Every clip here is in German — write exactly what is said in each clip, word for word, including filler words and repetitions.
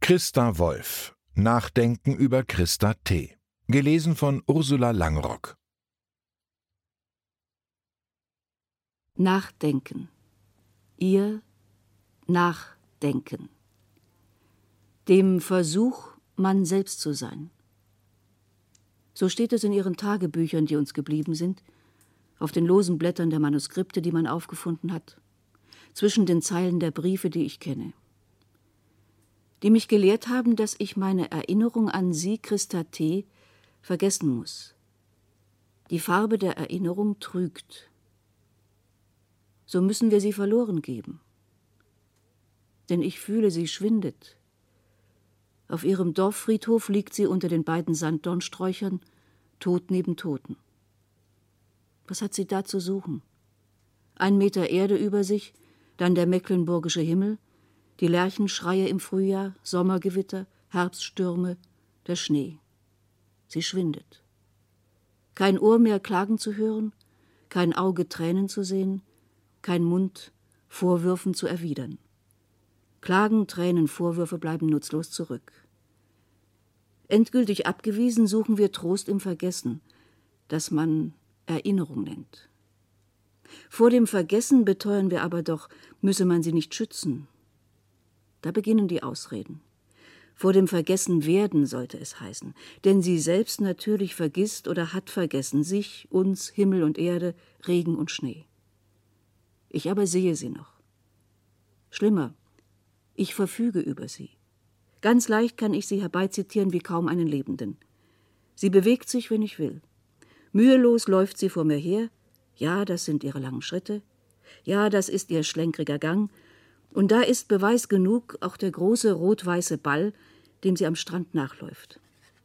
Christa Wolf. Nachdenken über Christa T. Gelesen von Ursula Langrock. Nachdenken. Ihr Nachdenken. Dem Versuch, man selbst zu sein. So steht es in ihren Tagebüchern, die uns geblieben sind, auf den losen Blättern der Manuskripte, die man aufgefunden hat, zwischen den Zeilen der Briefe, die ich kenne, die mich gelehrt haben, dass ich meine Erinnerung an sie, Christa T., vergessen muss. Die Farbe der Erinnerung trügt. So müssen wir sie verloren geben. Denn ich fühle, sie schwindet. Auf ihrem Dorffriedhof liegt sie unter den beiden Sanddornsträuchern, tot neben Toten. Was hat sie da zu suchen? Ein Meter Erde über sich, dann der mecklenburgische Himmel, die Lerchenschreie im Frühjahr, Sommergewitter, Herbststürme, der Schnee. Sie schwindet. Kein Ohr mehr Klagen zu hören, kein Auge Tränen zu sehen, kein Mund Vorwürfen zu erwidern. Klagen, Tränen, Vorwürfe bleiben nutzlos zurück. Endgültig abgewiesen suchen wir Trost im Vergessen, das man Erinnerung nennt. Vor dem Vergessen beteuern wir aber doch, müsse man sie nicht schützen. Da beginnen die Ausreden. Vor dem Vergessen werden sollte es heißen, denn sie selbst natürlich vergisst oder hat vergessen, sich, uns, Himmel und Erde, Regen und Schnee. Ich aber sehe sie noch. Schlimmer, ich verfüge über sie. Ganz leicht kann ich sie herbeizitieren wie kaum einen Lebenden. Sie bewegt sich, wenn ich will. Mühelos läuft sie vor mir her. Ja, das sind ihre langen Schritte. Ja, das ist ihr schlenkriger Gang. Und da ist Beweis genug auch der große rot-weiße Ball, dem sie am Strand nachläuft.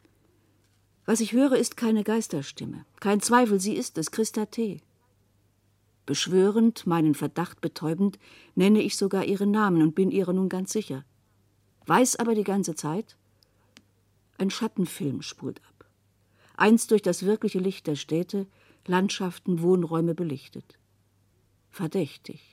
Was ich höre, ist keine Geisterstimme. Kein Zweifel, sie ist es, Christa T. Beschwörend, meinen Verdacht betäubend, nenne ich sogar ihren Namen und bin ihrer nun ganz sicher. Weiß aber die ganze Zeit, ein Schattenfilm spult ab. Einst durch das wirkliche Licht der Städte, Landschaften, Wohnräume belichtet. Verdächtig.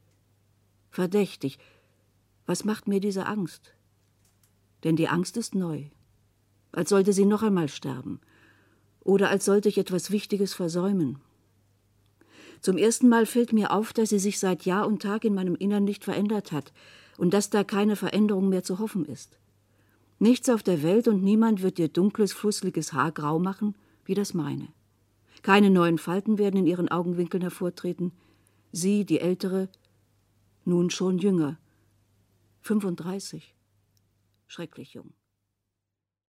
Verdächtig. Was macht mir diese Angst? Denn die Angst ist neu. Als sollte sie noch einmal sterben. Oder als sollte ich etwas Wichtiges versäumen. Zum ersten Mal fällt mir auf, dass sie sich seit Jahr und Tag in meinem Innern nicht verändert hat und dass da keine Veränderung mehr zu hoffen ist. Nichts auf der Welt und niemand wird ihr dunkles, fusseliges Haar grau machen, wie das meine. Keine neuen Falten werden in ihren Augenwinkeln hervortreten. Sie, die Ältere, nun schon jünger, fünfunddreißig, schrecklich jung.